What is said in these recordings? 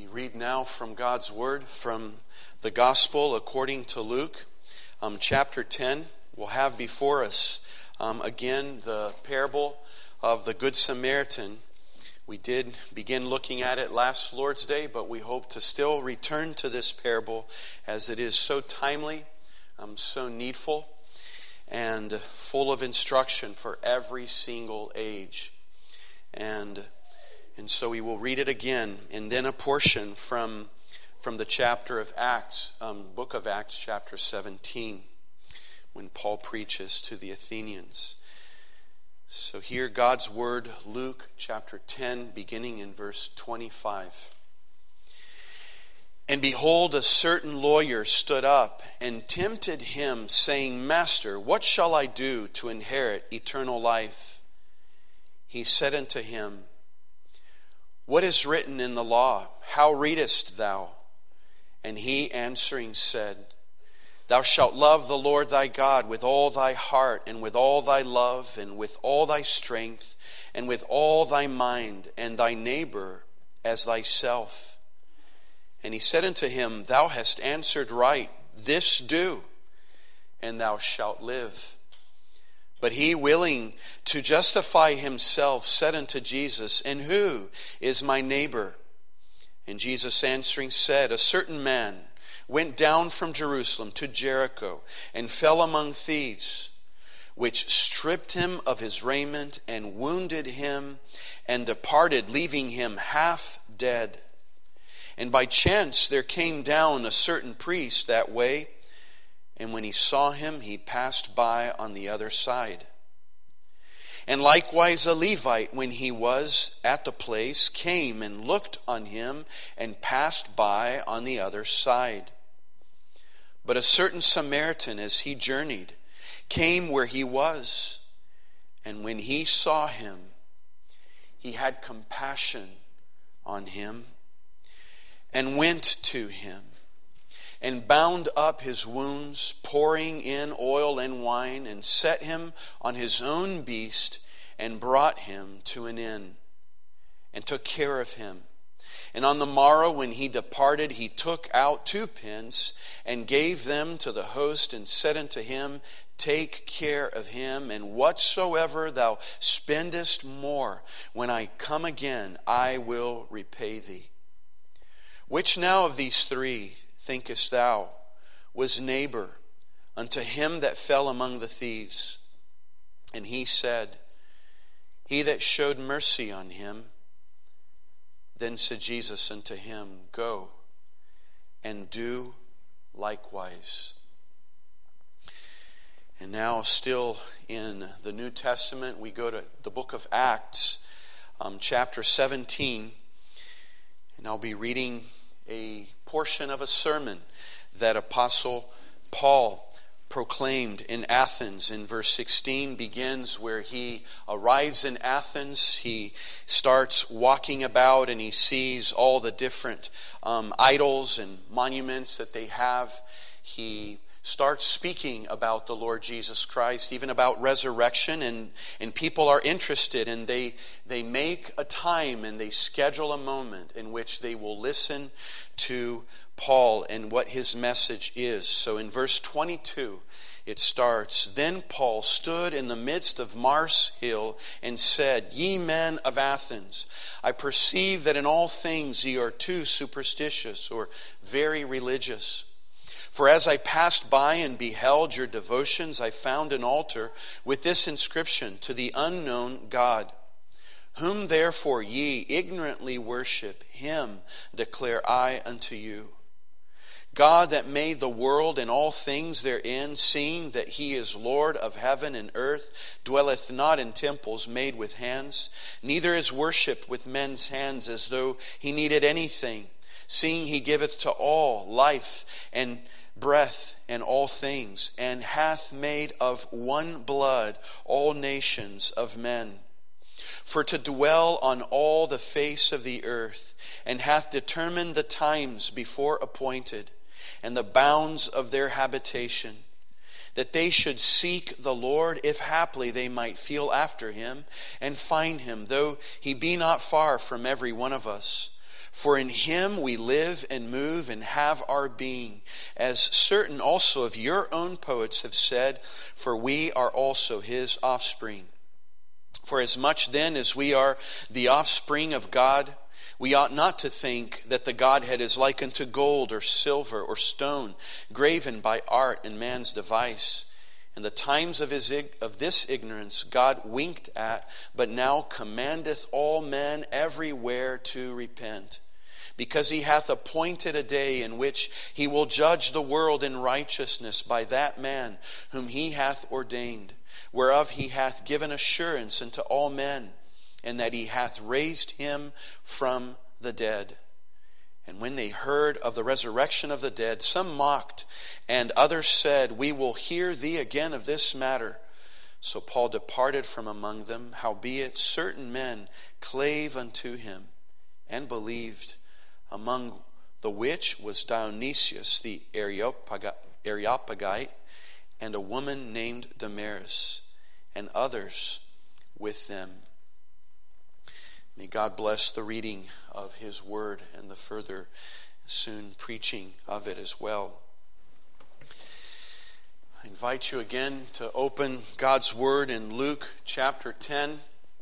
We read now from God's Word, from the Gospel according to Luke, chapter 10. We'll have before us again the parable of the Good Samaritan. We did begin looking at it last Lord's Day, but we hope to still return to this parable as it is so timely, so needful, and full of instruction for every single age. And so we will read it again, and then a portion from the chapter of Acts, book of Acts, chapter 17, when Paul preaches to the Athenians. So hear God's word, Luke chapter 10, beginning in verse 25. And behold, a certain lawyer stood up and tempted him, saying, Master, what shall I do to inherit eternal life? He said unto him, What is written in the law? How readest thou? And he answering said, Thou shalt love the Lord thy God with all thy heart, and with all thy love, and with all thy strength, and with all thy mind, and thy neighbor as thyself. And he said unto him, Thou hast answered right, this do, and thou shalt live. But he, willing to justify himself, said unto Jesus, And who is my neighbor? And Jesus answering said, A certain man went down from Jerusalem to Jericho, and fell among thieves, which stripped him of his raiment, and wounded him, and departed, leaving him half dead. And by chance there came down a certain priest that way, and when he saw him, he passed by on the other side. And likewise a Levite, when he was at the place, came and looked on him, and passed by on the other side. But a certain Samaritan, as he journeyed, came where he was, and when he saw him, he had compassion on him, and went to him, and bound up his wounds, pouring in oil and wine, and set him on his own beast, and brought him to an inn, and took care of him. And on the morrow when he departed, he took out 2 pence, and gave them to the host, and said unto him, Take care of him, and whatsoever thou spendest more, when I come again, I will repay thee. Which now of these 3, thinkest thou, was neighbor unto him that fell among the thieves? And he said, He that showed mercy on him. Then said Jesus unto him, Go and do likewise. And now, still in the New Testament, we go to the book of Acts, chapter 17, and I'll be reading a portion of a sermon that Apostle Paul proclaimed in Athens. In verse 16 begins where he arrives in Athens. He starts walking about and he sees all the different idols and monuments that they have. He starts speaking about the Lord Jesus Christ, even about resurrection, and people are interested, and they make a time and they schedule a moment in which they will listen to Paul and what his message is. So in verse 22 it starts, Then Paul stood in the midst of Mars Hill and said, Ye men of Athens, I perceive that in all things ye are too superstitious, or very religious. For as I passed by and beheld your devotions, I found an altar with this inscription, To the unknown God. Whom therefore ye ignorantly worship, him declare I unto you. God that made the world and all things therein, seeing that he is Lord of heaven and earth, dwelleth not in temples made with hands, neither is worshipped with men's hands as though he needed anything, seeing he giveth to all life and breath and all things, and hath made of one blood all nations of men, for to dwell on all the face of the earth, and hath determined the times before appointed, and the bounds of their habitation, that they should seek the Lord, if haply they might feel after him, and find him, though he be not far from every one of us. For in him we live and move and have our being, as certain also of your own poets have said, for we are also his offspring. For as much then as we are the offspring of God, we ought not to think that the Godhead is like unto gold or silver or stone, graven by art and man's device. In the times of this ignorance God winked at, but now commandeth all men everywhere to repent. Because he hath appointed a day in which he will judge the world in righteousness by that man whom he hath ordained, whereof he hath given assurance unto all men, and that he hath raised him from the dead. And when they heard of the resurrection of the dead, some mocked, and others said, We will hear thee again of this matter. So Paul departed from among them, howbeit certain men clave unto him, and believed, among the which was Dionysius the Areopagite, and a woman named Damaris, and others with them. May God bless the reading of his word and the further soon preaching of it as well. I invite you again to open God's word in Luke chapter 10.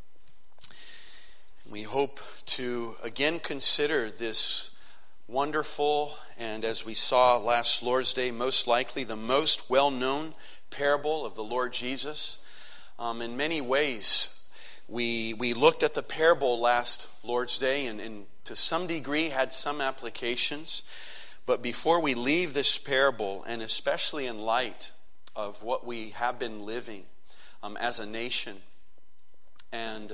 We hope to again consider this wonderful, and as we saw last Lord's Day, most likely the most well-known parable of the Lord Jesus. In many ways, we looked at the parable last Lord's Day and to some degree had some applications. But before we leave this parable, and especially in light of what we have been living as a nation, and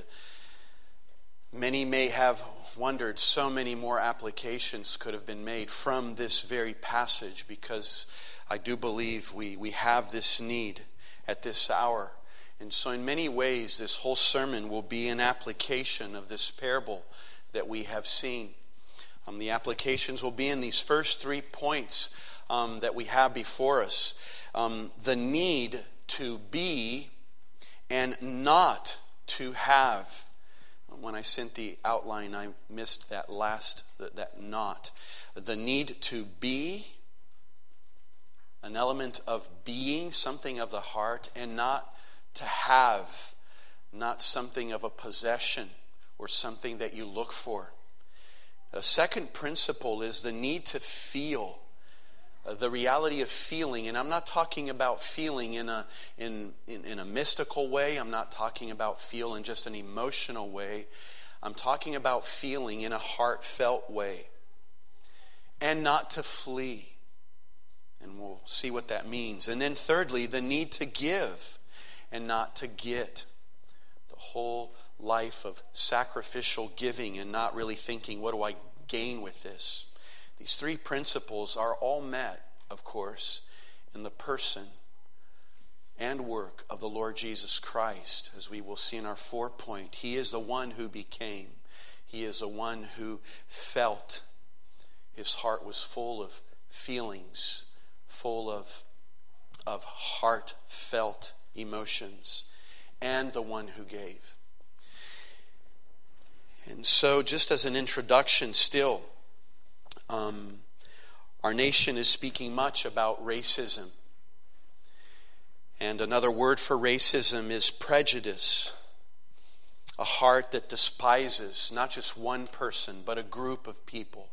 many may have wondered, so many more applications could have been made from this very passage, because I do believe we have this need at this hour. And so in many ways, this whole sermon will be an application of this parable that we have seen. The applications will be in these first 3 points that we have before us. The need to be and not to have. When I sent the outline, I missed that that not. The need to be, an element of being, something of the heart, and not to have, not something of a possession or something that you look for. A second principle is the need to feel, the reality of feeling. And I'm not talking about feeling in a mystical way. I'm not talking about feel in just an emotional way. I'm talking about feeling in a heartfelt way. And not to flee. And we'll see what that means. And then thirdly, the need to give and not to get. The whole life of sacrificial giving and not really thinking, what do I gain with this? These 3 principles are all met, of course, in the person and work of the Lord Jesus Christ, as we will see in our 4th point. He is the one who became. He is the one who felt. His heart was full of feelings, full of heartfelt emotions, and the one who gave. And so, just as an introduction still, our nation is speaking much about racism. And another word for racism is prejudice. A heart that despises not just one person, but a group of people.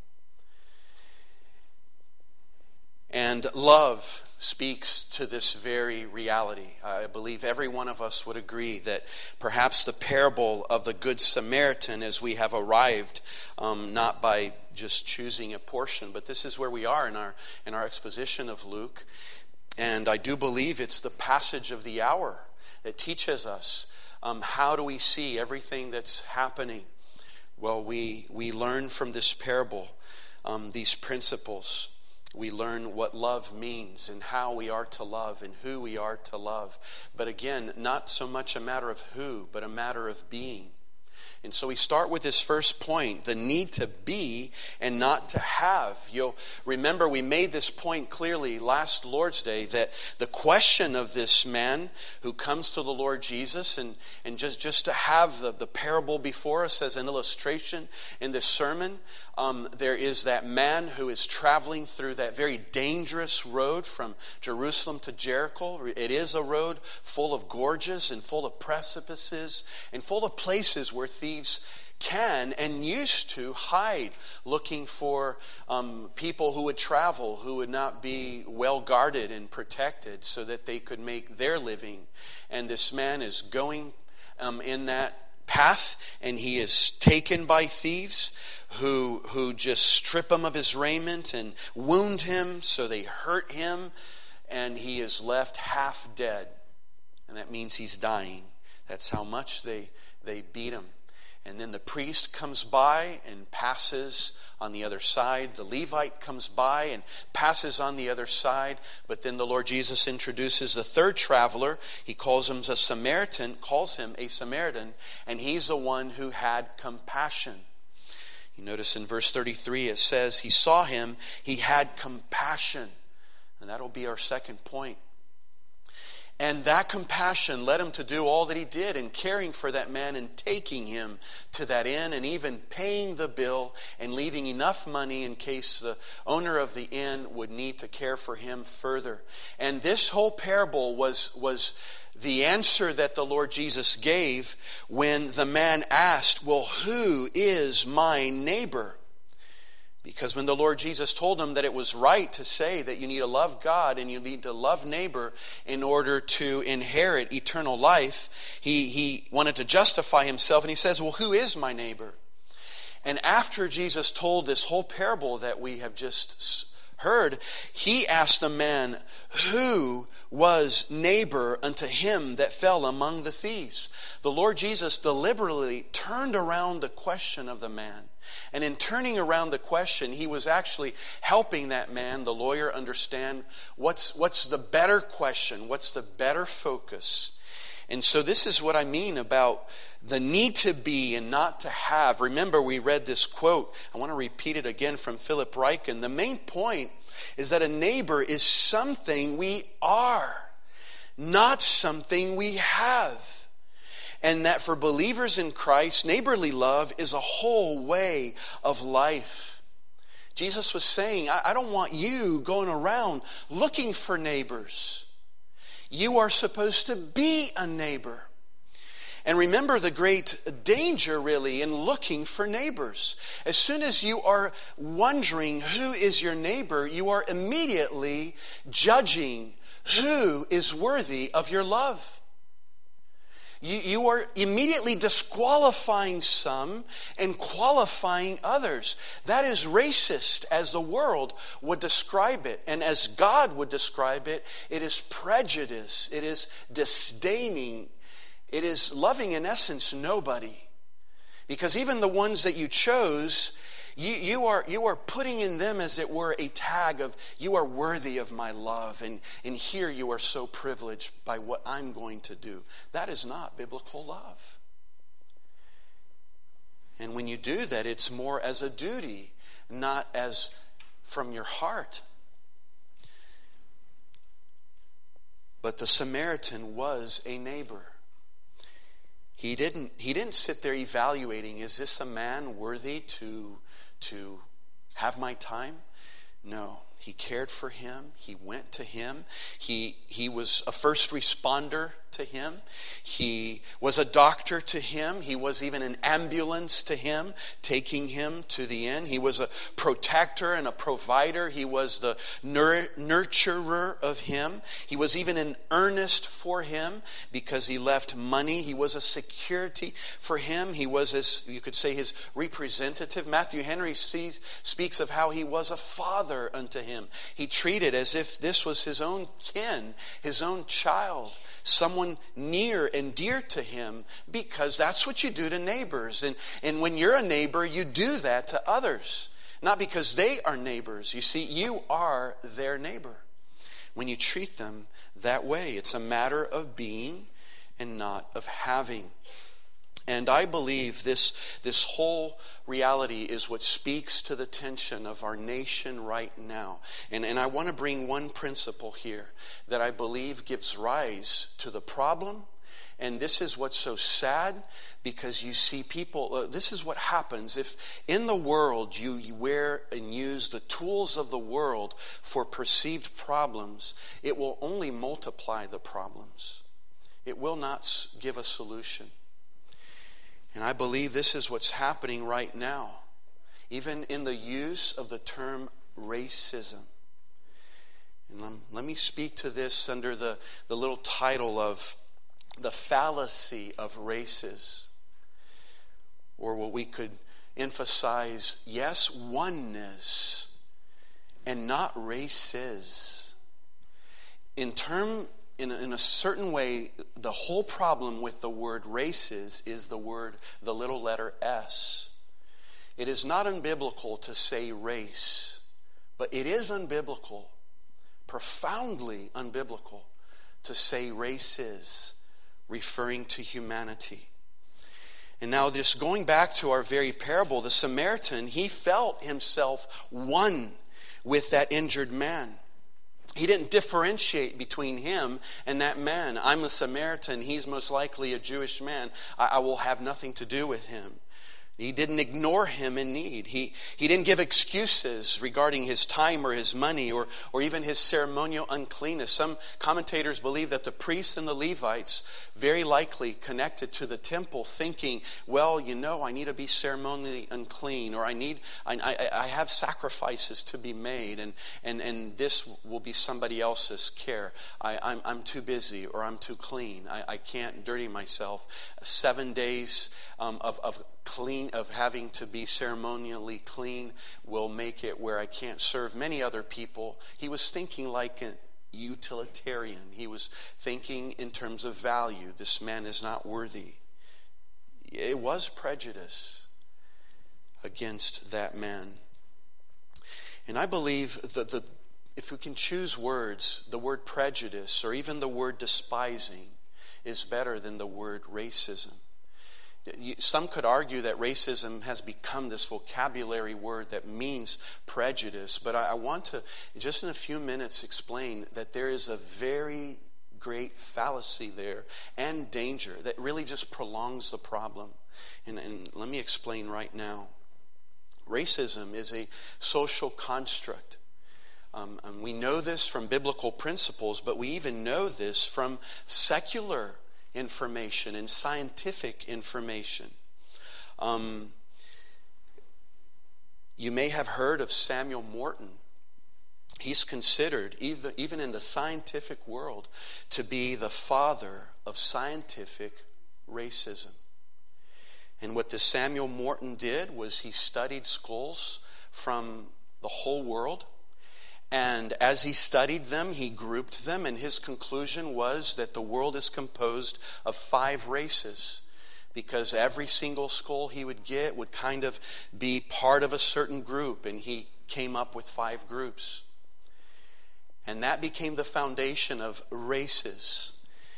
And love speaks to this very reality. I believe every one of us would agree that perhaps the parable of the Good Samaritan, as we have arrived, not by just choosing a portion, but this is where we are in our exposition of Luke. And I do believe it's the passage of the hour that teaches us how do we see everything that's happening. Well, we learn from this parable these principles. We learn what love means and how we are to love and who we are to love. But again, not so much a matter of who, but a matter of being. And so we start with this first point, the need to be and not to have. You'll remember we made this point clearly last Lord's Day, that the question of this man who comes to the Lord Jesus, and just to have the parable before us as an illustration in this sermon, there is that man who is traveling through that very dangerous road from Jerusalem to Jericho. It is a road full of gorges and full of precipices and full of places where thieves can and used to hide, looking for people who would travel, who would not be well guarded and protected so that they could make their living. And this man is going in that path, and he is taken by thieves who just strip him of his raiment and wound him, so they hurt him, and he is left half dead. And that means he's dying. That's how much they beat him. And then the priest comes by and passes on the other side. The Levite comes by and passes on the other side. But then the Lord Jesus introduces the third traveler. He calls him a Samaritan, and he's the one who had compassion. You notice in verse 33 it says, he saw him, he had compassion. And that'll be our second point. And that compassion led him to do all that he did in caring for that man and taking him to that inn and even paying the bill and leaving enough money in case the owner of the inn would need to care for him further. And this whole parable was the answer that the Lord Jesus gave when the man asked, well, who is my neighbor? Because when the Lord Jesus told him that it was right to say that you need to love God and you need to love neighbor in order to inherit eternal life, he wanted to justify himself, and he says, well, who is my neighbor? And after Jesus told this whole parable that we have just heard, he asked the man, who was neighbor unto him that fell among the thieves? The Lord Jesus deliberately turned around the question of the man. And in turning around the question, he was actually helping that man, the lawyer, understand what's the better question, what's the better focus. And so this is what I mean about the need to be and not to have. Remember, we read this quote. I want to repeat it again from Philip Ryken. The main point is that a neighbor is something we are, not something we have. And that for believers in Christ, neighborly love is a whole way of life. Jesus was saying, I don't want you going around looking for neighbors. You are supposed to be a neighbor. And remember the great danger, really, in looking for neighbors. As soon as you are wondering who is your neighbor, you are immediately judging who is worthy of your love. You are immediately disqualifying some and qualifying others. That is racist as the world would describe it. And as God would describe it, it is prejudice. It is disdaining. It is loving, in essence, nobody. Because even the ones that you chose, you are putting in them, as it were, a tag of, you are worthy of my love. And here you are so privileged by what I'm going to do. That is not biblical love. And when you do that, it's more as a duty, not as from your heart. But the Samaritan was a neighbor. He didn't sit there evaluating, is this a man worthy to have my time? No. He cared for him. He went to him. He was a first responder to him. He was a doctor to him. He was even an ambulance to him, taking him to the inn. He was a protector and a provider. He was the nurturer of him. He was even an earnest for him because he left money. He was a security for him. He was, as you could say, his representative. Matthew Henry speaks of how he was a father unto him. He treated as if this was his own kin, his own child, someone near and dear to him, because that's what you do to neighbors. And when you're a neighbor, you do that to others. Not because they are neighbors. You see, you are their neighbor. When you treat them that way, it's a matter of being and not of having. And I believe this whole reality is what speaks to the tension of our nation right now. And I want to bring one principle here that I believe gives rise to the problem. And this is what's so sad, because you see people, this is what happens if in the world you wear and use the tools of the world for perceived problems, it will only multiply the problems. It will not give a solution. And I believe this is what's happening right now, even in the use of the term racism. And let me speak to this under the little title of the fallacy of races, or what we could emphasize, yes, oneness, and not races. In a certain way, the whole problem with the word races is the little letter S. It is not unbiblical to say race, but it is unbiblical, profoundly unbiblical, to say races, referring to humanity. And now just going back to our very parable, the Samaritan, he felt himself one with that injured man. He didn't differentiate between him and that man. I'm a Samaritan. He's most likely a Jewish man. I will have nothing to do with him. He didn't ignore him in need. He didn't give excuses regarding his time or his money or even his ceremonial uncleanness. Some commentators believe that the priests and the Levites very likely connected to the temple, thinking, well, I need to be ceremonially unclean, or I have sacrifices to be made, and this will be somebody else's care. I'm too busy, or I'm too clean. I can't dirty myself. 7 days of having to be ceremonially clean will make it where I can't serve many other people. He was thinking like a utilitarian. He was thinking in terms of value. This man is not worthy. It was prejudice against that man. And I believe that if we can choose words, the word prejudice or even the word despising is better than the word racism. Some could argue that racism has become this vocabulary word that means prejudice, but I want to, just in a few minutes, explain that there is a very great fallacy there and danger that really just prolongs the problem. And let me explain right now. Racism is a social construct. We know this from biblical principles, but we even know this from secular information and scientific information. You may have heard of Samuel Morton. He's considered, even in the scientific world, to be the father of scientific racism. And what this Samuel Morton did was he studied skulls from the whole world. And as he studied them, he grouped them, and his conclusion was that the world is composed of 5 races, because every single skull he would get would kind of be part of a certain group, and he came up with 5 groups. And that became the foundation of races.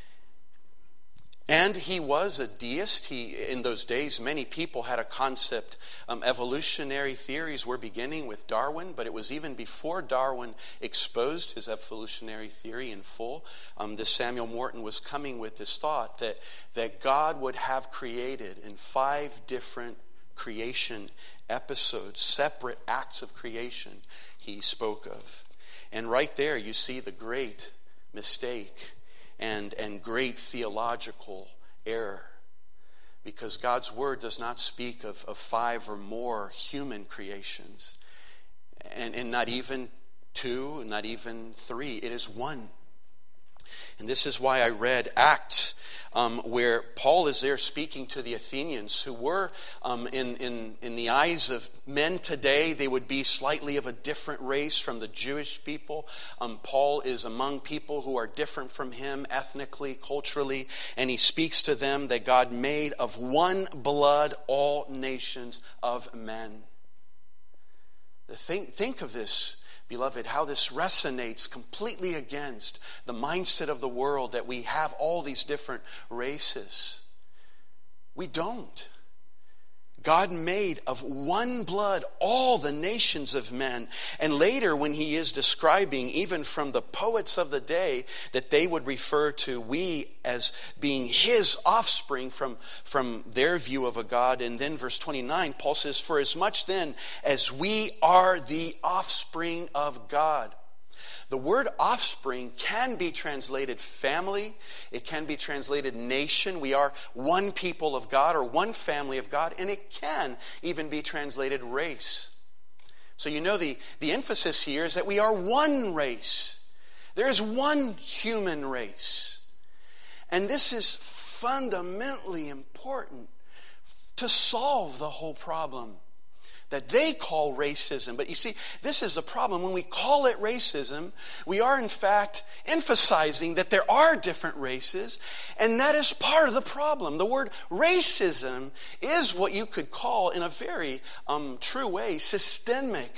And he was a deist. In those days, many people had a concept. Evolutionary theories were beginning with Darwin, but it was even before Darwin exposed his evolutionary theory in full. This Samuel Morton was coming with this thought that God would have created in 5 different creation episodes, separate acts of creation he spoke of. And right there you see the great mistake and great theological error, because God's word does not speak of 5 or more human creations, and not even 2, not even 3. It is 1. And this is why I read Acts, where Paul is there speaking to the Athenians, who were, in the eyes of men today, they would be slightly of a different race from the Jewish people. Paul is among people who are different from him ethnically, culturally, and he speaks to them that God made of one blood all nations of men. Think of this, beloved, how this resonates completely against the mindset of the world that we have all these different races. We don't. God made of one blood all the nations of men. And later when he is describing, even from the poets of the day, that they would refer to we as being his offspring from their view of a God. And then verse 29, Paul says, for as much then as we are the offspring of God. The word offspring can be translated family. It can be translated nation. We are one people of God or one family of God. And it can even be translated race. So you know the emphasis here is that we are one race. There is one human race. And this is fundamentally important to solve the whole problem that they call racism. But you see, this is the problem. When we call it racism, we are in fact emphasizing that there are different races, and that is part of the problem. The word racism is what you could call, in a very true way, systemic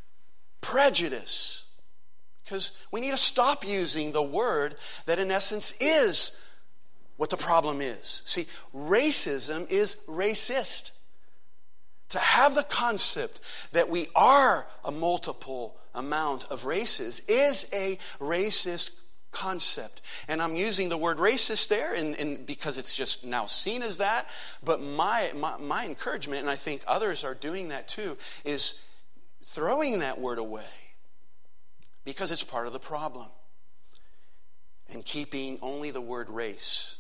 prejudice. Because we need to stop using the word that in essence is what the problem is. See, racism is racist. To have the concept that we are a multiple amount of races is a racist concept. And I'm using the word racist there because it's just now seen as that. But my encouragement, and I think others are doing that too, is throwing that word away because it's part of the problem. And keeping only the word race.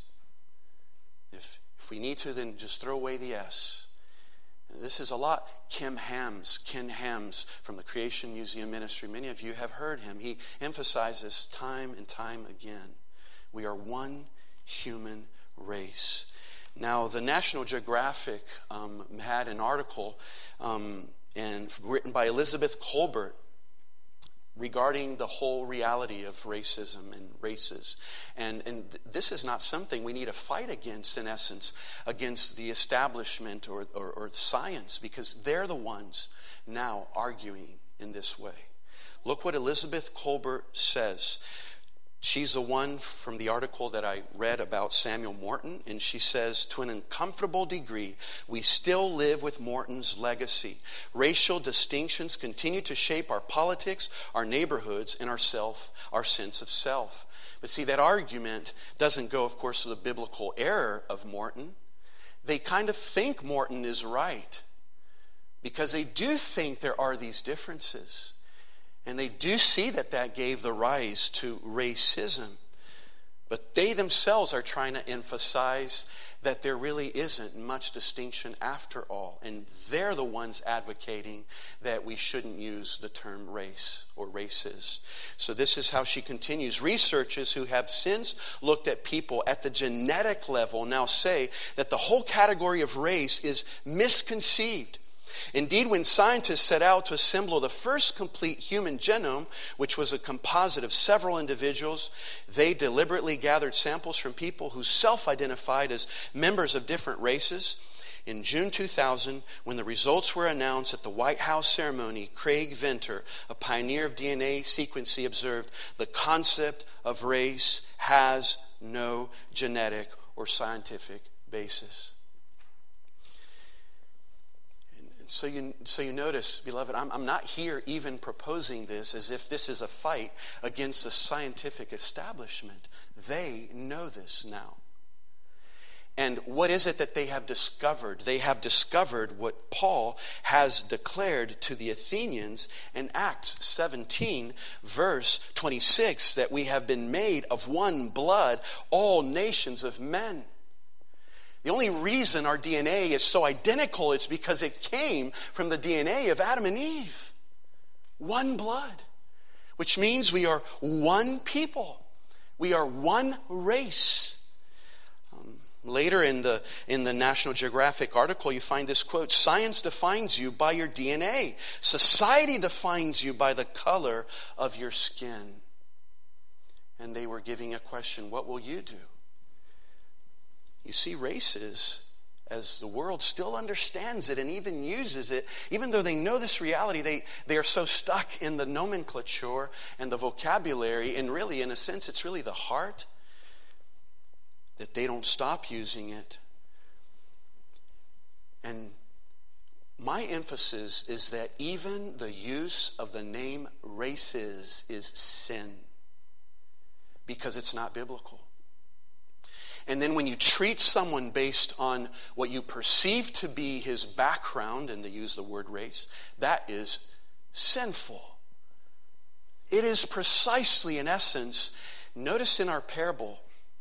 If we need to, then just throw away the S. This is a lot. Ken Hams from the Creation Museum Ministry. Many of you have heard him. He emphasizes time and time again. We are one human race. Now, the National Geographic had an article written by Elizabeth Kolbert regarding the whole reality of racism and races. And this is not something we need to fight against, in essence, against the establishment or science, because they're the ones now arguing in this way. Look what Elizabeth Kolbert says. She's the one from the article that I read about Samuel Morton, and she says, to an uncomfortable degree, we still live with Morton's legacy. Racial distinctions continue to shape our politics, our neighborhoods, and our sense of self. But see, that argument doesn't go, of course, to the biblical error of Morton. They kind of think Morton is right because they do think there are these differences. And they do see that gave the rise to racism. But they themselves are trying to emphasize that there really isn't much distinction after all. And they're the ones advocating that we shouldn't use the term race or races. So this is how she continues. Researchers who have since looked at people at the genetic level now say that the whole category of race is misconceived. Indeed, when scientists set out to assemble the first complete human genome, which was a composite of several individuals, they deliberately gathered samples from people who self-identified as members of different races. In June 2000, when the results were announced at the White House ceremony, Craig Venter, a pioneer of DNA sequencing, observed, the concept of race has no genetic or scientific basis. So you notice, beloved, I'm not here even proposing this as if this is a fight against the scientific establishment. They know this now. And what is it that they have discovered? They have discovered what Paul has declared to the Athenians in Acts 17, verse 26, that we have been made of one blood, all nations of men. The only reason our DNA is so identical is because it came from the DNA of Adam and Eve. One blood. Which means we are one people. We are one race. Later in the National Geographic article, you find this quote, science defines you by your DNA. Society defines you by the color of your skin. And they were giving a question, what will you do? You see, races, as the world still understands it and even uses it, even though they know this reality, they are so stuck in the nomenclature and the vocabulary, and really, in a sense, it's really the heart, that they don't stop using it. And my emphasis is that even the use of the name races is sin, because it's not biblical. And then when you treat someone based on what you perceive to be his background, and they use the word race, that is sinful. It is precisely, in essence, notice in our parable,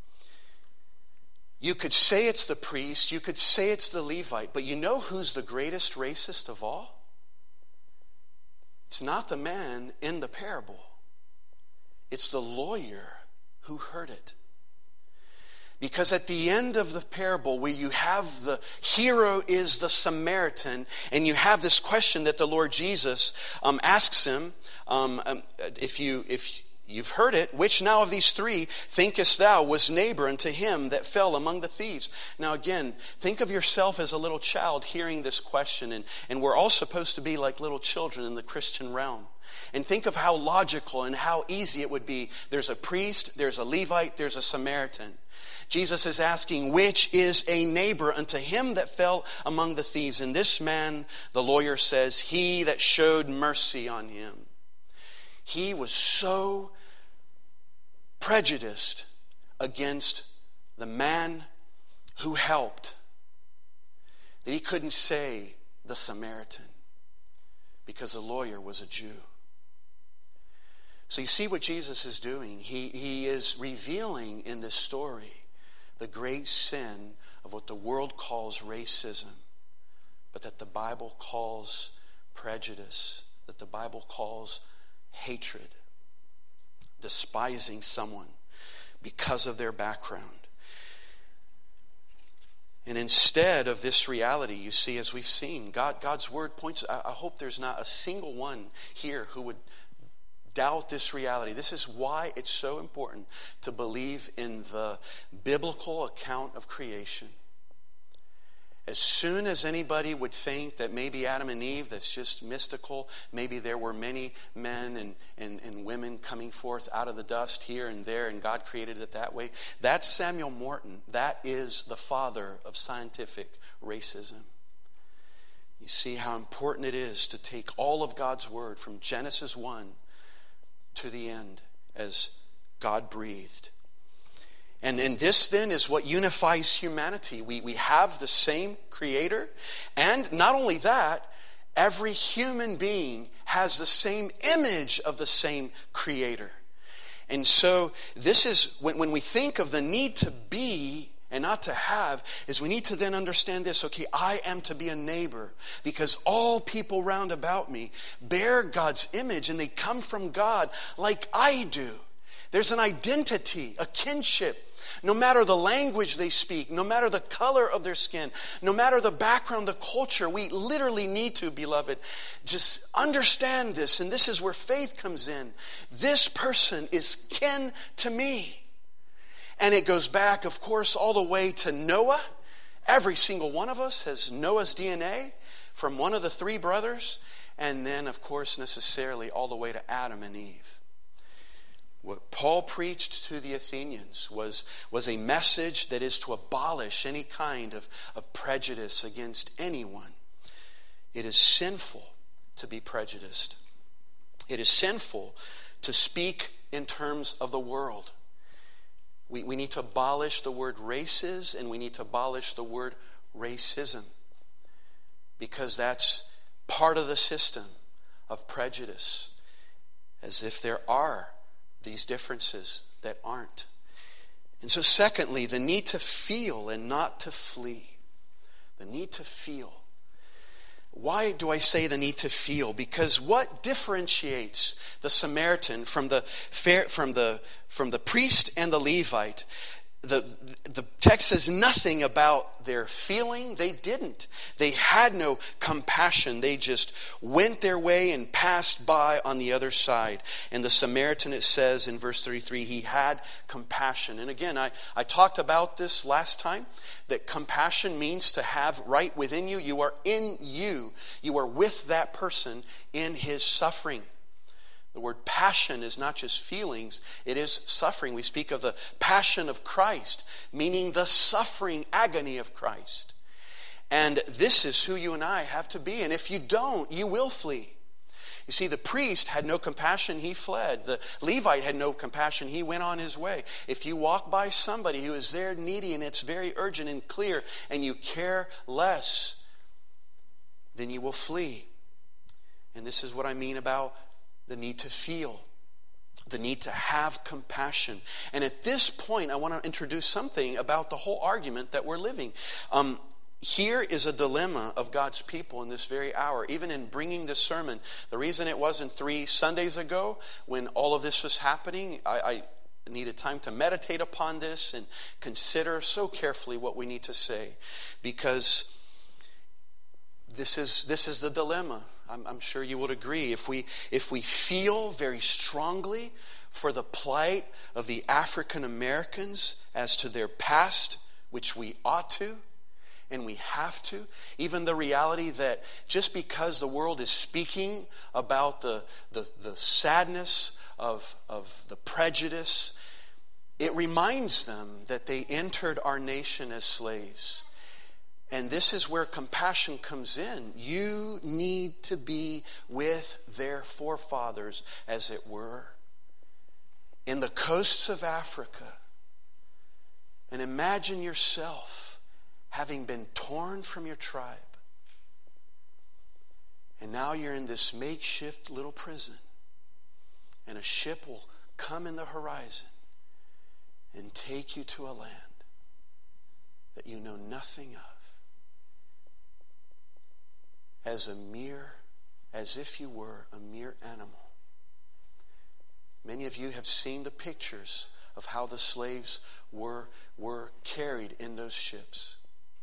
you could say it's the priest, you could say it's the Levite, but you know who's the greatest racist of all? It's not the man in the parable. It's the lawyer who heard it. Because at the end of the parable, where you have the hero is the Samaritan, and you have this question that the Lord Jesus asks him, if you've heard it, which now of these three thinkest thou was neighbor unto him that fell among the thieves? Now again, think of yourself as a little child hearing this question, and we're all supposed to be like little children in the Christian realm. And think of how logical and how easy it would be. There's a priest, there's a Levite, there's a Samaritan. Jesus is asking, which is a neighbor unto him that fell among the thieves? And this man, the lawyer says, he that showed mercy on him. He was so prejudiced against the man who helped that he couldn't say the Samaritan, because the lawyer was a Jew. So you see what Jesus is doing. He is revealing in this story the great sin of what the world calls racism, but that the Bible calls prejudice, that the Bible calls hatred, despising someone because of their background. And instead of this reality, you see, as we've seen, God's word points. I hope there's not a single one here who would doubt this reality. This is why it's so important to believe in the biblical account of creation. As soon as anybody would think that maybe Adam and Eve, that's just mystical, maybe there were many men and women coming forth out of the dust here and there, and God created it that way, that's Samuel Morton. That is the father of scientific racism. You see how important it is to take all of God's word from Genesis 1 to the end as God breathed. And this then is what unifies humanity. We have the same Creator, and not only that, every human being has the same image of the same Creator. And so this is, when we think of the need to be and not to have, is we need to then understand this. Okay, I am to be a neighbor because all people round about me bear God's image and they come from God like I do. There's an identity, a kinship. No matter the language they speak, no matter the color of their skin, no matter the background, the culture, we literally need to, beloved, just understand this. And this is where faith comes in. This person is kin to me. And it goes back, of course, all the way to Noah. Every single one of us has Noah's DNA from one of the three brothers. And then, of course, necessarily all the way to Adam and Eve. What Paul preached to the Athenians was a message that is to abolish any kind of prejudice against anyone. It is sinful to be prejudiced. It is sinful to speak in terms of the world. We need to abolish the word races, and we need to abolish the word racism, because that's part of the system of prejudice, as if there are these differences that aren't. And so secondly, the need to feel and not to flee. The need to feel. Why do I say the need to feel? Because what differentiates the Samaritan from the priest and the Levite? The text says nothing about their feeling. They didn't. They had no compassion. They just went their way and passed by on the other side. And the Samaritan, it says in verse 33, he had compassion. And again, I talked about this last time, that compassion means to have right within you. You are in you. You are with that person in his suffering. The word passion is not just feelings, it is suffering. We speak of the passion of Christ, meaning the suffering agony of Christ. And this is who you and I have to be. And if you don't, you will flee. You see, the priest had no compassion, he fled. The Levite had no compassion, he went on his way. If you walk by somebody who is there needy and it's very urgent and clear and you care less, then you will flee. And this is what I mean about the need to feel, the need to have compassion. And at this point, I want to introduce something about the whole argument that we're living. Here is a dilemma of God's people in this very hour. Even in bringing this sermon, the reason it wasn't 3 Sundays ago when all of this was happening, I needed time to meditate upon this and consider so carefully what we need to say. Because this is the dilemma. I'm sure you would agree. If we feel very strongly for the plight of the African Americans as to their past, which we ought to, and we have to, even the reality that just because the world is speaking about the sadness of the prejudice, it reminds them that they entered our nation as slaves. And this is where compassion comes in. You need to be with their forefathers, as it were, in the coasts of Africa. And imagine yourself having been torn from your tribe. And now you're in this makeshift little prison. And a ship will come in the horizon and take you to a land that you know nothing of. As if you were a mere animal. Many of you have seen the pictures of how the slaves were carried in those ships.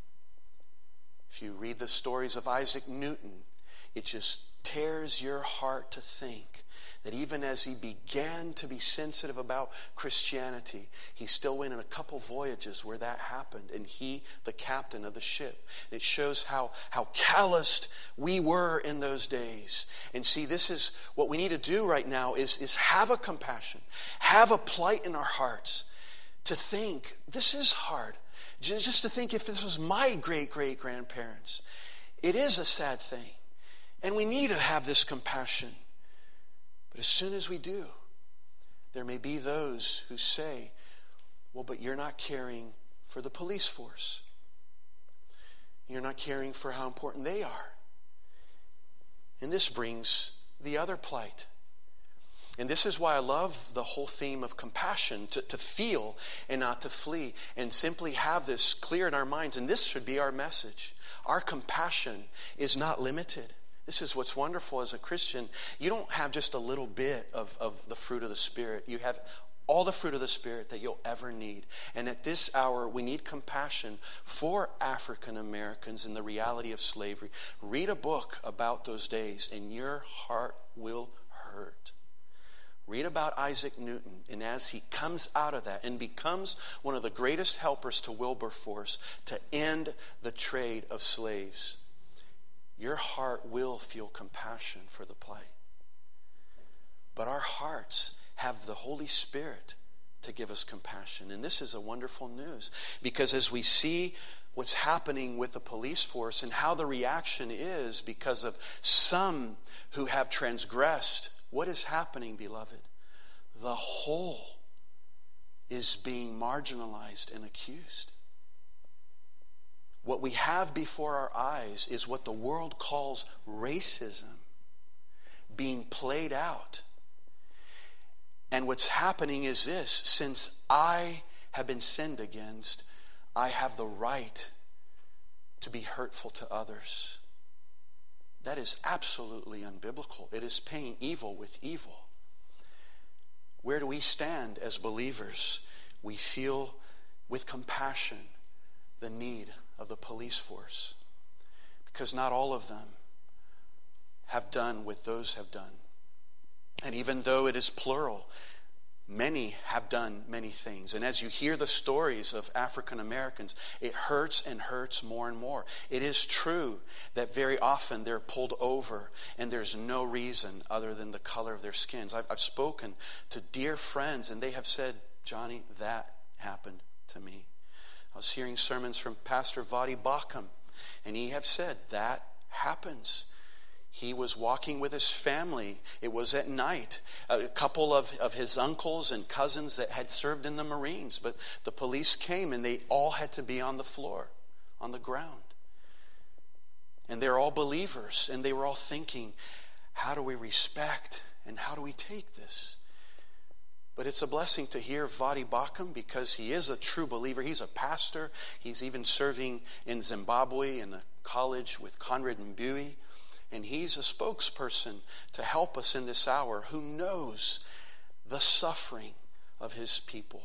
If you read the stories of Isaac Newton, it just tears your heart to think that even as he began to be sensitive about Christianity, he still went on a couple voyages where that happened, and he, the captain of the ship. It shows how calloused we were in those days. And see, this is what we need to do right now is have a compassion, have a plight in our hearts to think, this is hard. Just to think if this was my great-great-grandparents. It is a sad thing. And we need to have this compassion. But as soon as we do, there may be those who say, well, but you're not caring for the police force. You're not caring for how important they are. And this brings the other plight. And this is why I love the whole theme of compassion, to feel and not to flee, and simply have this clear in our minds. And this should be our message. Our compassion is not limited. This is what's wonderful as a Christian. You don't have just a little bit of the fruit of the Spirit. You have all the fruit of the Spirit that you'll ever need. And at this hour, we need compassion for African Americans and the reality of slavery. Read a book about those days, and your heart will hurt. Read about Isaac Newton, and as he comes out of that and becomes one of the greatest helpers to Wilberforce to end the trade of slaves, your heart will feel compassion for the plight. But our hearts have the Holy Spirit to give us compassion. And this is a wonderful news, because as we see what's happening with the police force and how the reaction is because of some who have transgressed, what is happening, beloved? The whole is being marginalized and accused. What we have before our eyes is what the world calls racism being played out. And what's happening is this: since I have been sinned against, I have the right to be hurtful to others. That is absolutely unbiblical. It is paying evil with evil. Where do we stand as believers? We feel with compassion the need of the police force, because not all of them have done what those have done. And even though it is plural, many have done many things. And as you hear the stories of African Americans, it hurts and hurts more and more. It is true that very often they're pulled over and there's no reason other than the color of their skins. I've spoken to dear friends and they have said, Johnny, that happened to me. I was hearing sermons from Pastor Vadi Bakum, And he have said that happens. He was walking with his family. It was at night. A couple of his uncles and cousins that had served in the Marines, but the police came and they all had to be on the floor, on the ground. And they're all believers, and they were all thinking, how do we respect and how do we take this? But it's a blessing to hear Voddie Baucham, because he is a true believer. He's a pastor. He's even serving in Zimbabwe in a college with Conrad Mbuyi. And he's a spokesperson to help us in this hour, who knows the suffering of his people.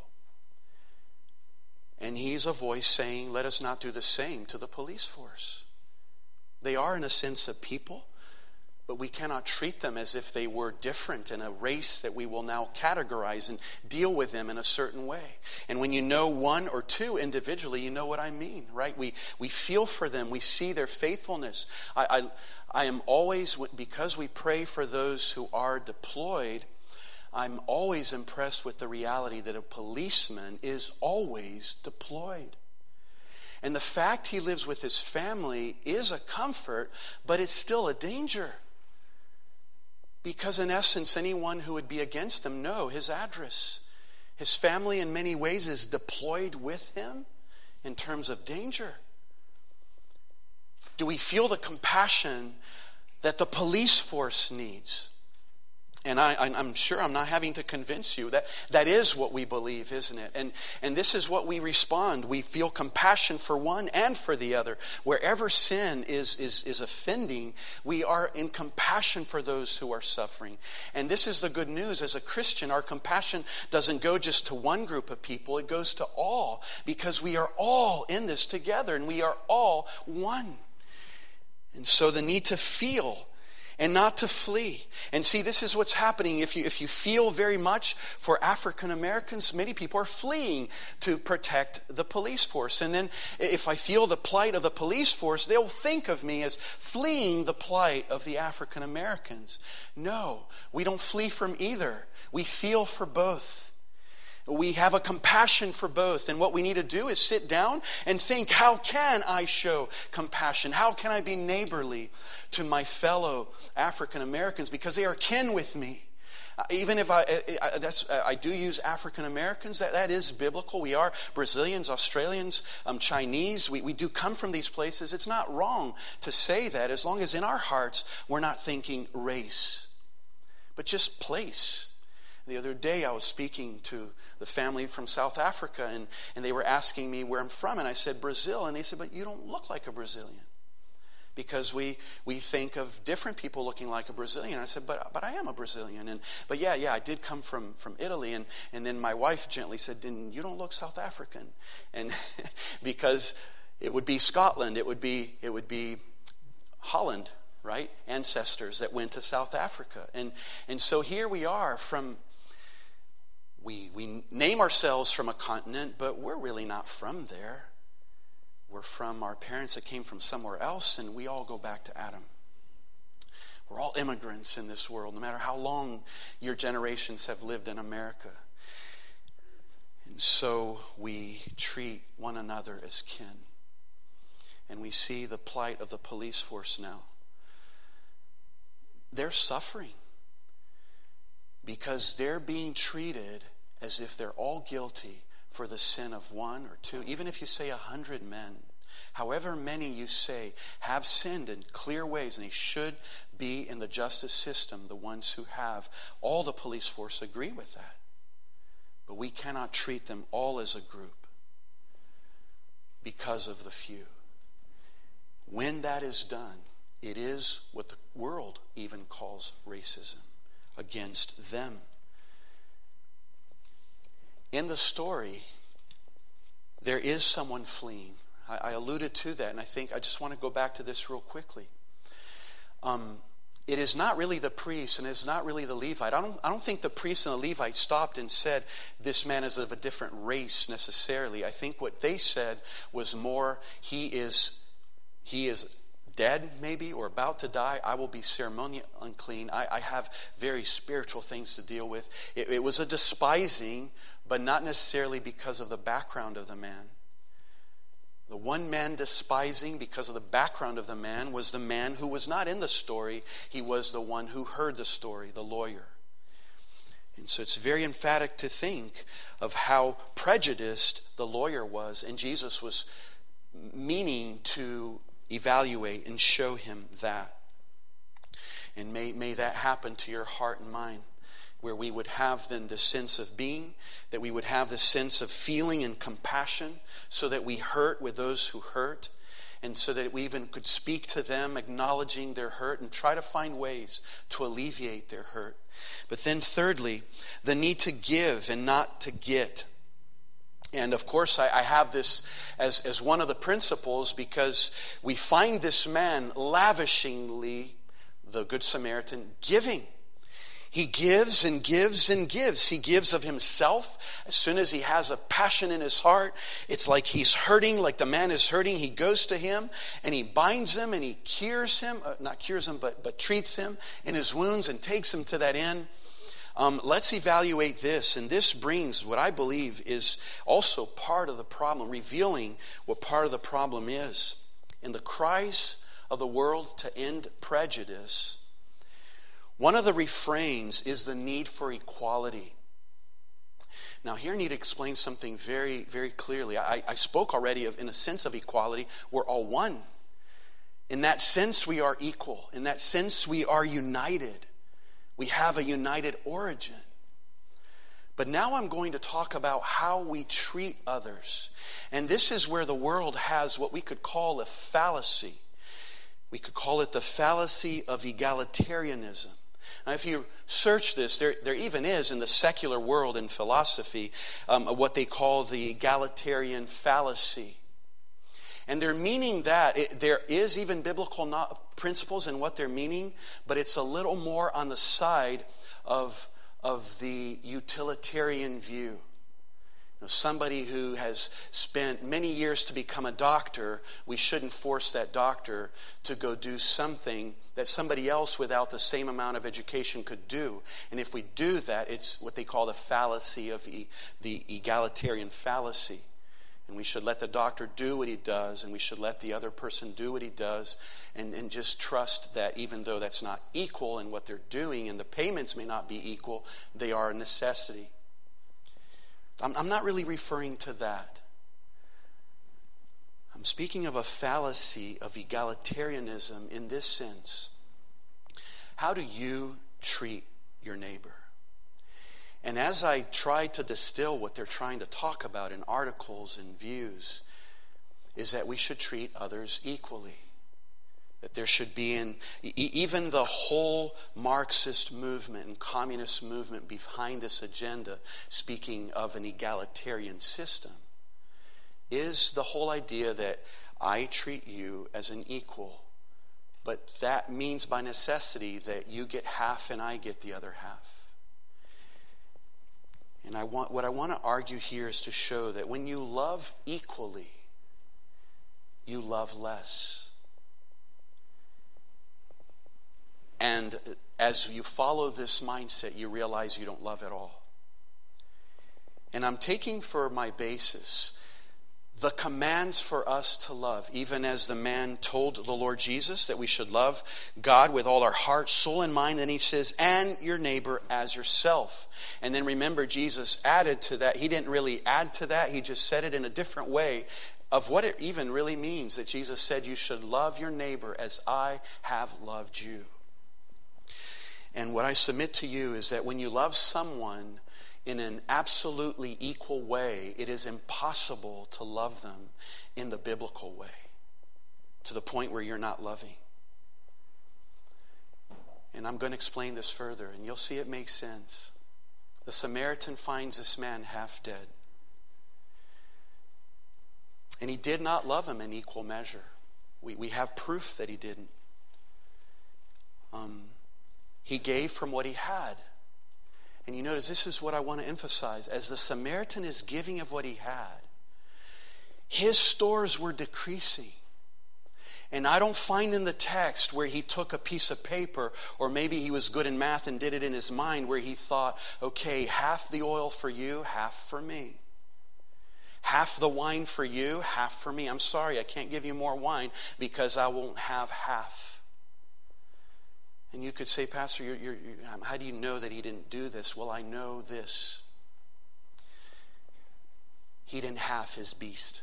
And he's a voice saying, let us not do the same to the police force. They are, in a sense, a people, but we cannot treat them as if they were different in a race that we will now categorize and deal with them in a certain way. And when you know one or two individually, you know what I mean, right? We feel for them. We see their faithfulness. I am always, because we pray for those who are deployed, I'm always impressed with the reality that a policeman is always deployed. And the fact he lives with his family is a comfort, but it's still a danger. Because in essence, anyone who would be against him know his address. His family in many ways is deployed with him in terms of danger. Do we feel the compassion that the police force needs? And I'm sure I'm not having to convince you that is what we believe, isn't it? And this is what we respond. We feel compassion for one and for the other. Wherever sin is offending, we are in compassion for those who are suffering. And this is the good news. As a Christian, our compassion doesn't go just to one group of people. It goes to all, because we are all in this together and we are all one. And so the need to feel and not to flee. And see, this is what's happening. If you feel very much for African Americans, many people are fleeing to protect the police force. And then if I feel the plight of the police force, they'll think of me as fleeing the plight of the African Americans. No, we don't flee from either. We feel for both. We have a compassion for both. And what we need to do is sit down and think, how can I show compassion? How can I be neighborly to my fellow African Americans? Because they are kin with me. Even if I do use African Americans, that is biblical. We are Brazilians, Australians, Chinese. We do come from these places. It's not wrong to say that, as long as in our hearts we're not thinking race, but just place. The other day I was speaking to the family from South Africa, and they were asking me where I'm from, and I said Brazil, and they said, but you don't look like a Brazilian. Because we think of different people looking like a Brazilian. I said, but I am a Brazilian. But I did come from Italy. And then my wife gently said, then you don't look South African. And because it would be Scotland, it would be Holland, right? Ancestors that went to South Africa. And so here we are we name ourselves from a continent, but we're really not from there. We're from our parents that came from somewhere else, and we all go back to Adam. We're all immigrants in this world, no matter how long your generations have lived in America. And so we treat one another as kin. And we see the plight of the police force now. They're suffering because they're being treated as if they're all guilty for the sin of one or two. Even if you say 100 men, however many you say have sinned in clear ways, and they should be in the justice system, the ones who have, all the police force agree with that. But we cannot treat them all as a group because of the few. When that is done, it is what the world even calls racism against them. In the story, there is someone fleeing. I alluded to that, and I think I just want to go back to this real quickly. It is not really the priest, and it's not really the Levite. I don't think the priest and the Levite stopped and said, this man is of a different race necessarily. I think what they said was more, he is dead maybe, or about to die. I will be ceremonially unclean. I have very spiritual things to deal with. It was a despising, but not necessarily because of the background of the man. The one man despising because of the background of the man was the man who was not in the story. He was the one who heard the story, the lawyer. And so it's very emphatic to think of how prejudiced the lawyer was, and Jesus was meaning to evaluate and show him that. And may that happen to your heart and mind, where we would have then the sense of being, that we would have the sense of feeling and compassion, so that we hurt with those who hurt, and so that we even could speak to them, acknowledging their hurt, and try to find ways to alleviate their hurt. But then thirdly, the need to give and not to get. And of course, I have this as one of the principles, because we find this man lavishingly, the Good Samaritan, giving. He gives and gives and gives. He gives of himself. As soon as he has a passion in his heart, it's like he's hurting, like the man is hurting. He goes to him and he binds him and he cures him, not cures him, but treats him in his wounds and takes him to that end. Let's evaluate this. And this brings what I believe is also part of the problem, revealing what part of the problem is. In the cries of the world to end prejudice, one of the refrains is the need for equality. Now here I need to explain something very, very clearly. I spoke already of, in a sense of equality, we're all one. In that sense we are equal. In that sense we are united. We have a united origin. But now I'm going to talk about how we treat others. And this is where the world has what we could call a fallacy. We could call it the fallacy of egalitarianism. Now, if you search this, there even is in the secular world in philosophy what they call the egalitarian fallacy. And they're meaning that there is even biblical principles in what they're meaning, but it's a little more on the side of the utilitarian view. Somebody who has spent many years to become a doctor, we shouldn't force that doctor to go do something that somebody else without the same amount of education could do. And if we do that, it's what they call the fallacy of the egalitarian fallacy. And we should let the doctor do what he does, and we should let the other person do what he does, and just trust that even though that's not equal in what they're doing, and the payments may not be equal, they are a necessity. I'm not really referring to that. I'm speaking of a fallacy of egalitarianism in this sense. How do you treat your neighbor? And as I try to distill what they're trying to talk about in articles and views, is that we should treat others equally. That there should be even the whole Marxist movement and communist movement behind this agenda, speaking of an egalitarian system, is the whole idea that I treat you as an equal. But that means by necessity that you get half and I get the other half. And what I want to argue here is to show that when you love equally, you love less. And as you follow this mindset, you realize you don't love at all. And I'm taking for my basis the commands for us to love, even as the man told the Lord Jesus that we should love God with all our heart, soul, and mind. And he says, and your neighbor as yourself. And then remember, Jesus added to that. He didn't really add to that. He just said it in a different way of what it even really means, that Jesus said you should love your neighbor as I have loved you. And what I submit to you is that when you love someone in an absolutely equal way, it is impossible to love them in the biblical way, to the point where you're not loving. And I'm going to explain this further, and you'll see it makes sense. The Samaritan finds this man half dead. And he did not love him in equal measure. We have proof that he didn't. He gave from what he had. And you notice, this is what I want to emphasize. As the Samaritan is giving of what he had, his stores were decreasing. And I don't find in the text where he took a piece of paper, or maybe he was good in math and did it in his mind, where he thought, okay, half the oil for you, half for me. Half the wine for you, half for me. I'm sorry, I can't give you more wine because I won't have half. And you could say, Pastor, how do you know that he didn't do this? Well, I know this. He didn't half his beast.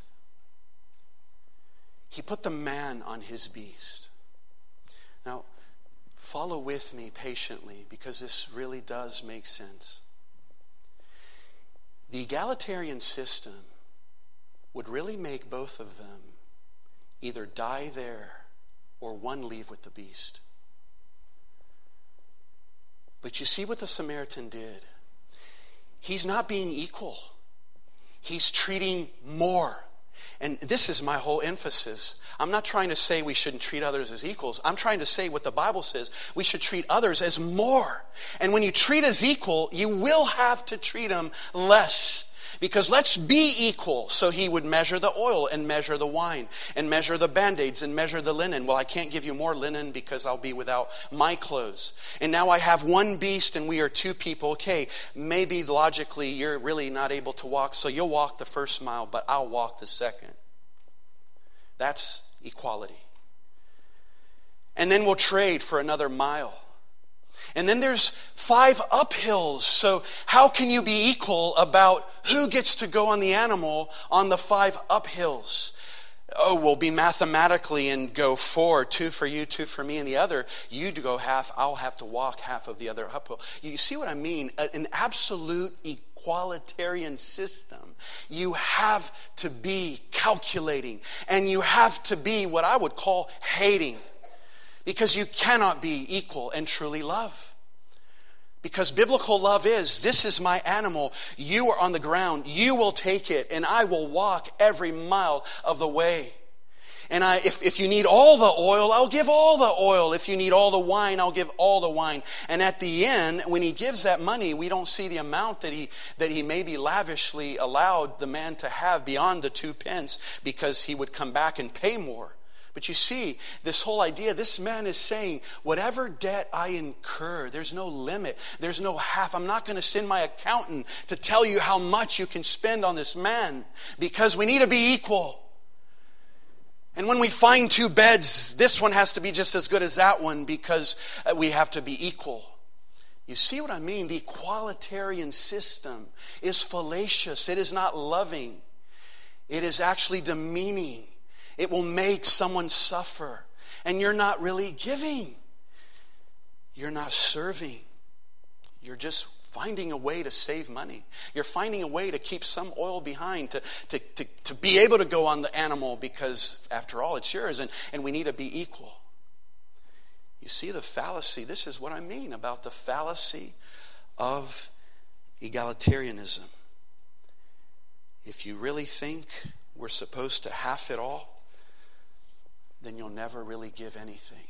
He put the man on his beast. Now, follow with me patiently because this really does make sense. The egalitarian system would really make both of them either die there or one leave with the beast. But you see what the Samaritan did? He's not being equal. He's treating more. And this is my whole emphasis. I'm not trying to say we shouldn't treat others as equals. I'm trying to say what the Bible says. We should treat others as more. And when you treat as equal, you will have to treat them less. Because let's be equal. So he would measure the oil and measure the wine and measure the Band-Aids and measure the linen. Well, I can't give you more linen because I'll be without my clothes. And now I have one beast and we are two people. Okay, maybe logically you're really not able to walk, so you'll walk the first mile, but I'll walk the second. That's equality. And then we'll trade for another mile. And then there's 5 uphills. So how can you be equal about who gets to go on the animal on the 5 uphills? Oh, we'll be mathematically and go 4, 2 for you, 2 for me, and the other. You to go half, I'll have to walk half of the other uphill. You see what I mean? An absolute equalitarian system. You have to be calculating, and you have to be what I would call hating. Because you cannot be equal and truly love. Because biblical love is, this is my animal, you are on the ground, you will take it, and I will walk every mile of the way. And if you need all the oil, I'll give all the oil. If you need all the wine, I'll give all the wine. And at the end, when he gives that money, we don't see the amount that he maybe lavishly allowed the man to have beyond the 2 pence, because he would come back and pay more. But you see, this whole idea, this man is saying, whatever debt I incur, there's no limit, there's no half. I'm not going to send my accountant to tell you how much you can spend on this man, because we need to be equal. And when we find 2 beds, this one has to be just as good as that one, because we have to be equal. You see what I mean? The equalitarian system is fallacious. It is not loving. It is actually demeaning. It will make someone suffer. And you're not really giving. You're not serving. You're just finding a way to save money. You're finding a way to keep some oil behind to be able to go on the animal, because after all it's yours, and we need to be equal. You see the fallacy. This is what I mean about the fallacy of egalitarianism. If you really think we're supposed to half it all, then you'll never really give anything.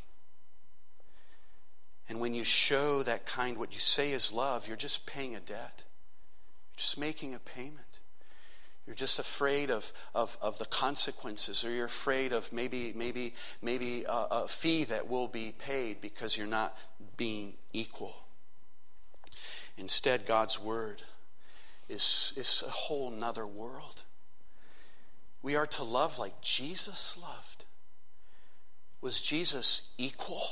And when you show that kind, what you say is love, you're just paying a debt. You're just making a payment. You're just afraid of the consequences, or you're afraid of maybe a fee that will be paid because you're not being equal. Instead, God's word is a whole nother world. We are to love like Jesus loved. Was Jesus equal?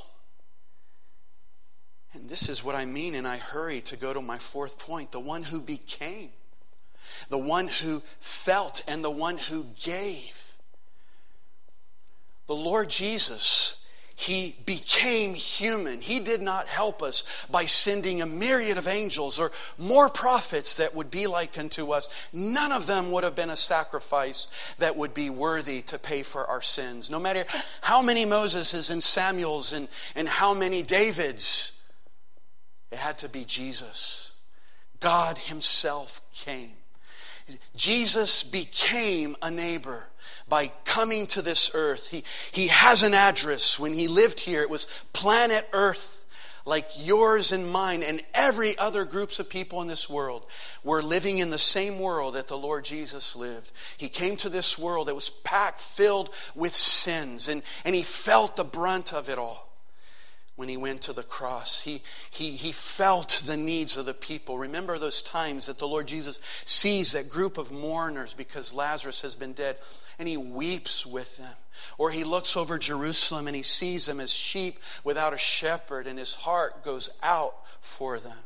And this is what I mean, and I hurry to go to my 4th point. The one who became, the one who felt, and the one who gave. The Lord Jesus, he became human. He did not help us by sending a myriad of angels or more prophets that would be like unto us. None of them would have been a sacrifice that would be worthy to pay for our sins. No matter how many Moseses and Samuels and how many Davids, it had to be Jesus. God himself came. Jesus became a neighbor by coming to this earth. He has an address. When he lived here, it was planet Earth, like yours and mine and every other groups of people in this world. We're living in the same world that the Lord Jesus lived. He came to this world that was packed, filled with sins, and he felt the brunt of it all. when he went to the cross. He felt the needs of the people. Remember those times that the Lord Jesus sees that group of mourners because Lazarus has been dead, and he weeps with them. Or he looks over Jerusalem and he sees them as sheep without a shepherd, and his heart goes out for them.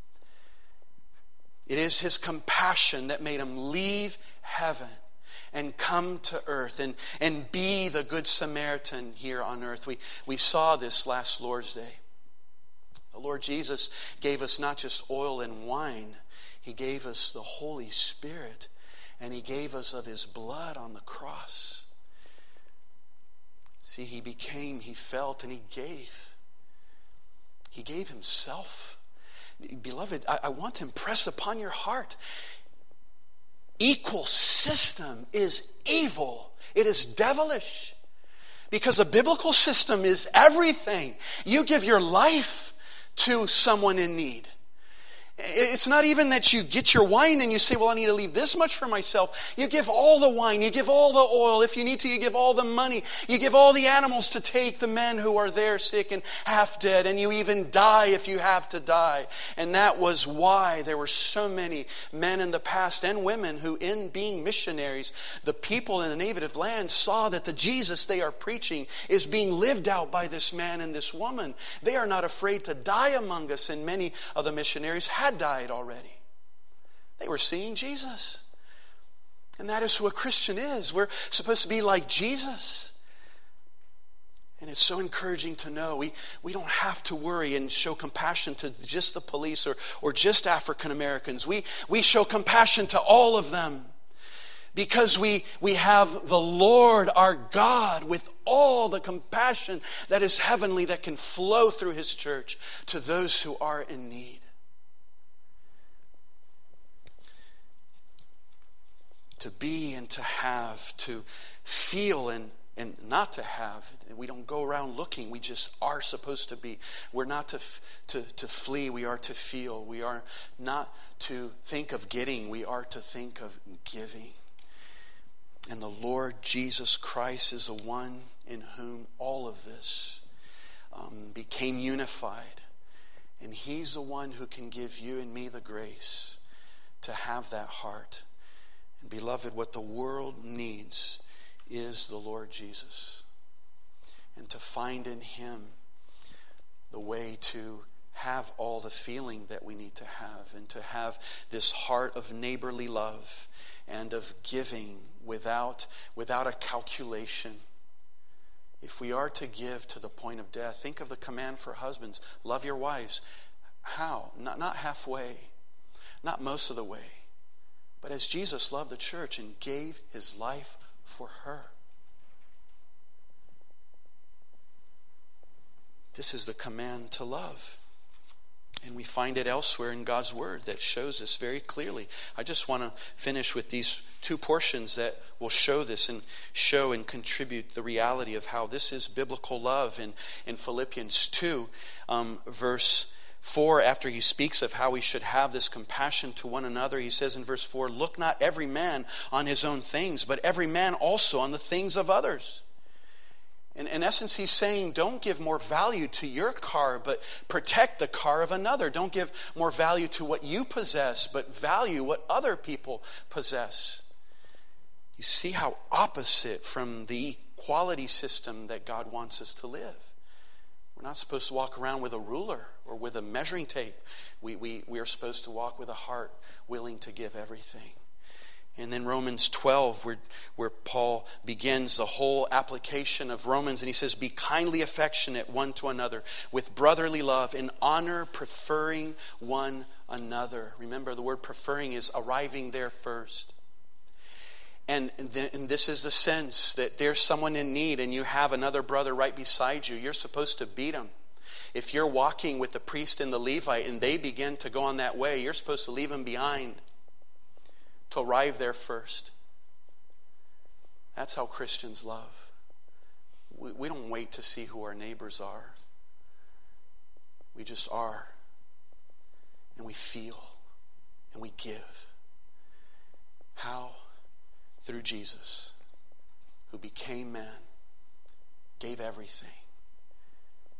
It is his compassion that made him leave heaven and come to earth and be the Good Samaritan here on earth. We saw this last Lord's Day. The Lord Jesus gave us not just oil and wine. He gave us the Holy Spirit, and he gave us of his blood on the cross. See, he felt, and he gave. He gave himself. Beloved, I want to impress upon your heart, equal system is evil. It is devilish. Because a biblical system is everything. You give your life to someone in need. It's not even that you get your wine and you say, well, I need to leave this much for myself. You give all the wine. You give all the oil. If you need to, you give all the money. You give all the animals to take the men who are there sick and half dead. And you even die if you have to die. And that was why there were so many men in the past and women who, in being missionaries, the people in the native land saw that the Jesus they are preaching is being lived out by this man and this woman. They are not afraid to die among us. And many of the missionaries had died already. They were seeing Jesus. And that is who a Christian is. We're supposed to be like Jesus. And it's so encouraging to know we don't have to worry and show compassion to just the police or just African Americans. We show compassion to all of them. Because we have the Lord our God with all the compassion that is heavenly that can flow through his church to those who are in need. To be and to have, to feel and not to have. We don't go around looking. We just are supposed to be. We're not to flee. We are to feel. We are not to think of getting. We are to think of giving. And the Lord Jesus Christ is the one in whom all of this became unified. And he's the one who can give you and me the grace to have that heart. And beloved, what the world needs is the Lord Jesus. And to find in him the way to have all the feeling that we need to have. And to have this heart of neighborly love and of giving without a calculation. If we are to give to the point of death, think of the command for husbands. Love your wives. How? Not halfway. Not most of the way. But as Jesus loved the church and gave his life for her. This is the command to love. And we find it elsewhere in God's Word that shows this very clearly. I just want to finish with these two portions that will show this and show and contribute the reality of how this is biblical love. In Philippians 2, verse 4, after he speaks of how we should have this compassion to one another, he says in verse 4, look not every man on his own things, but every man also on the things of others. In essence, he's saying, don't give more value to your car, but protect the car of another. Don't give more value to what you possess, but value what other people possess. You see how opposite from the equality system that God wants us to live. We're not supposed to walk around with a ruler or with a measuring tape. We are supposed to walk with a heart willing to give everything. And then Romans 12, where Paul begins the whole application of Romans, and he says, be kindly affectionate one to another with brotherly love, in honor preferring one another. Remember, the word preferring is arriving there first. And this is the sense that there's someone in need and you have another brother right beside you. You're supposed to beat him. If you're walking with the priest and the Levite and they begin to go on that way, you're supposed to leave them behind to arrive there first. That's how Christians love. We don't wait to see who our neighbors are. We just are. And we feel. And we give. How? Through Jesus, who became man, gave everything,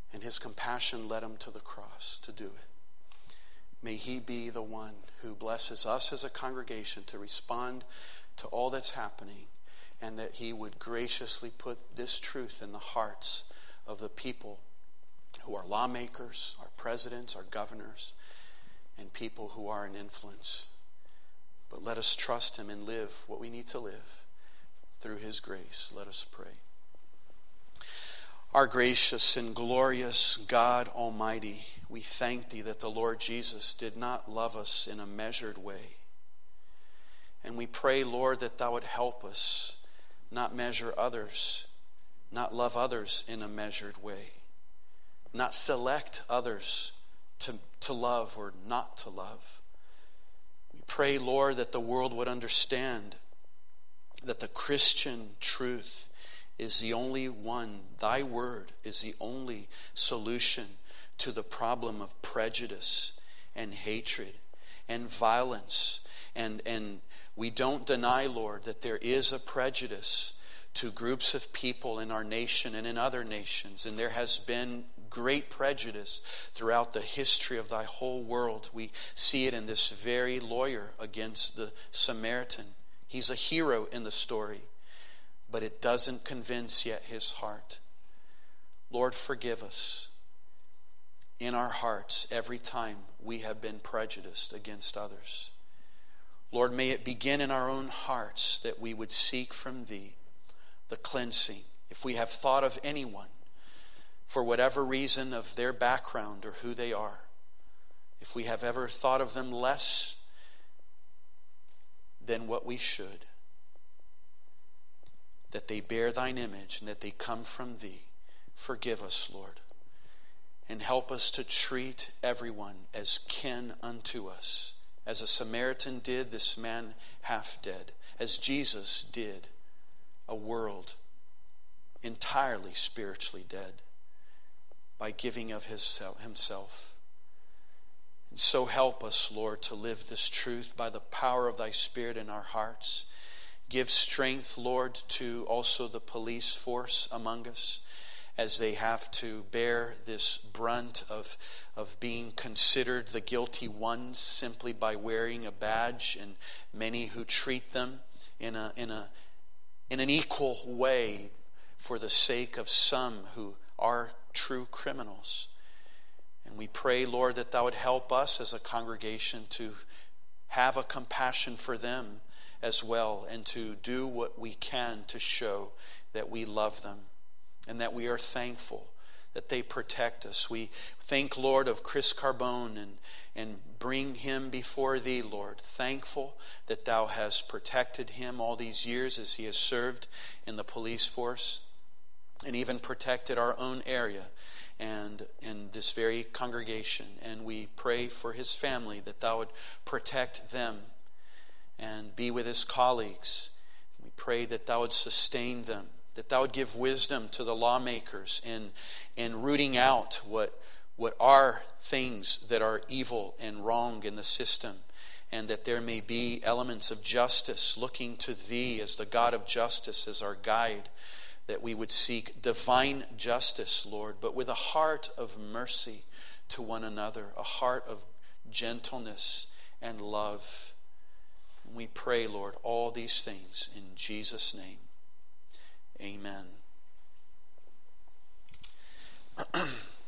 And his compassion led him to the cross to do it. May he be the one who blesses us as a congregation to respond to all that's happening, and that he would graciously put this truth in the hearts of the people who are lawmakers, our presidents, our governors, and people who are in influence. But let us trust him and live what we need to live through his grace. Let us pray. Our gracious and glorious God Almighty, we thank thee that the Lord Jesus did not love us in a measured way. And we pray, Lord, that thou would help us not measure others, not love others in a measured way, not select others to love or not to love. We pray, Lord, that the world would understand that the Christian truth is the only one, thy word is the only solution to the problem of prejudice and hatred and violence. And we don't deny, Lord, that there is a prejudice to groups of people in our nation and in other nations. And there has been great prejudice throughout the history of thy whole world. We see it in this very lawyer against the Samaritan. He's a hero in the story, but it doesn't convince yet his heart. Lord, forgive us in our hearts every time we have been prejudiced against others. Lord, may it begin in our own hearts that we would seek from thee the cleansing. If we have thought of anyone, for whatever reason of their background or who they are, if we have ever thought of them less than what we should, that they bear thine image and that they come from thee, forgive us, Lord, and help us to treat everyone as kin unto us, as a Samaritan did this man half dead, as Jesus did a world entirely spiritually dead by giving of himself. And so help us, Lord, to live this truth by the power of thy Spirit in our hearts. Give strength, Lord, to also the police force among us as they have to bear this brunt of being considered the guilty ones simply by wearing a badge, and many who treat them in an equal way for the sake of some who are true criminals. And we pray, Lord, that thou would help us as a congregation to have a compassion for them as well, and to do what we can to show that we love them and that we are thankful that they protect us. We think, Lord, of Chris Carbone and bring him before thee, Lord, thankful that thou hast protected him all these years as he has served in the police force, and even protected our own area and in this very congregation. And we pray for his family, that thou would protect them and be with his colleagues. We pray that thou would sustain them, that thou would give wisdom to the lawmakers in rooting out what are things that are evil and wrong in the system, and that there may be elements of justice, looking to thee as the God of justice as our guide, that we would seek divine justice, Lord, but with a heart of mercy to one another, a heart of gentleness and love. And we pray, Lord, all these things in Jesus' name. Amen.